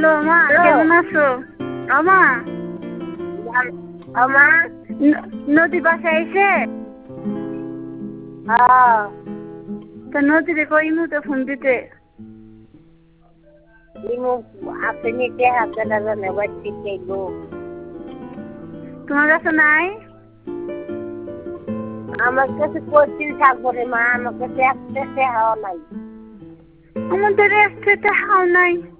Hello মা, কেমন আছো? আমা আমা নদী বাসায় এসে তো নদীরে কইমু তো ফোন দিতে। ইমু আপনি কে হাতে লাগানে বাচ্চি কেগো তোমার কাছে নাই? আমার কাছে কোচিং থাকবো রে মা, আমার কাছে একটা হাওয়া নাই। আমাদের একসাথে হাও নাই।